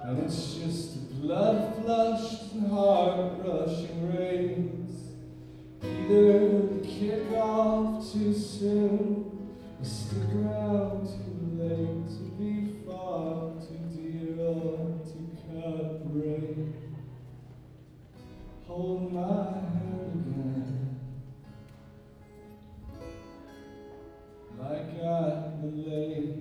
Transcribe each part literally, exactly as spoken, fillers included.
And it's just a blood-flushed and heart-rushing race. Either kick off too soon or stick around too late to be far too dear or to cut break. Hold my hand again, like at the lake.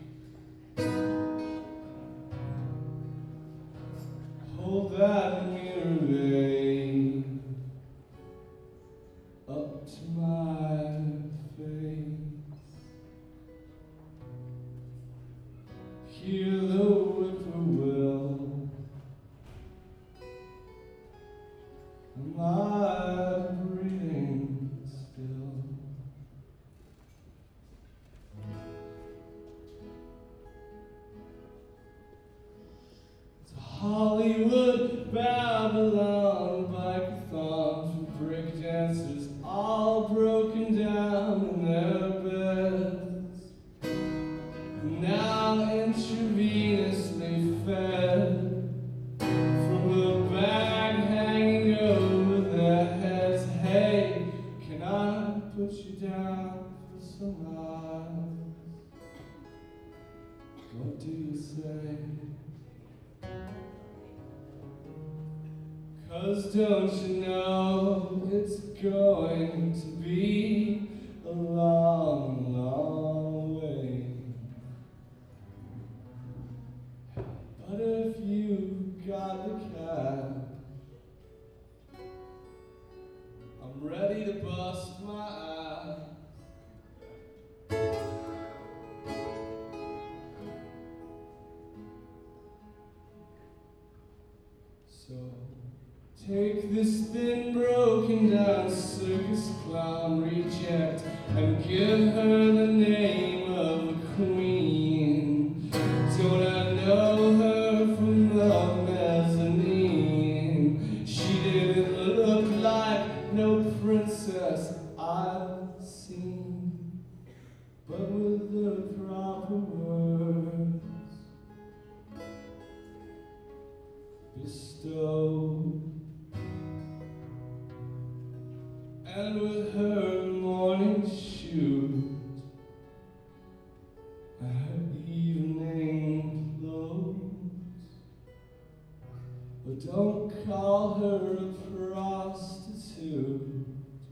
Hold that mirror, babe, up to my face. Hear the whippoorwill, am I breathing still? It's a Hollywood Babylon, bike-a-thon for break dancers, all broken down in their beds, now intravenously fed from the bag hanging over their heads. Hey, can I put you down for some eyes? What do you say? 'Cause don't you know it's going to be a long, long way. But if you got the cab, I'm ready to bust my ass. So take this thin, broken down circus clown reject and give her the name of a queen. Don't I know her from the mezzanine? She didn't look like no princess I've seen, but with the proper words bestowed. And with her morning shoes and her evening clothes. But don't call her a prostitute,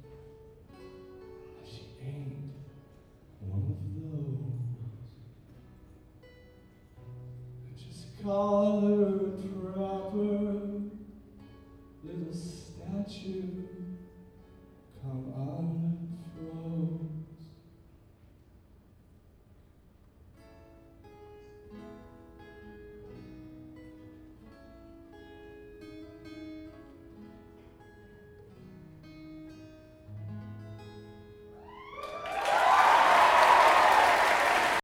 she ain't one of those. Just call her a proper little statue. Come unfrozen.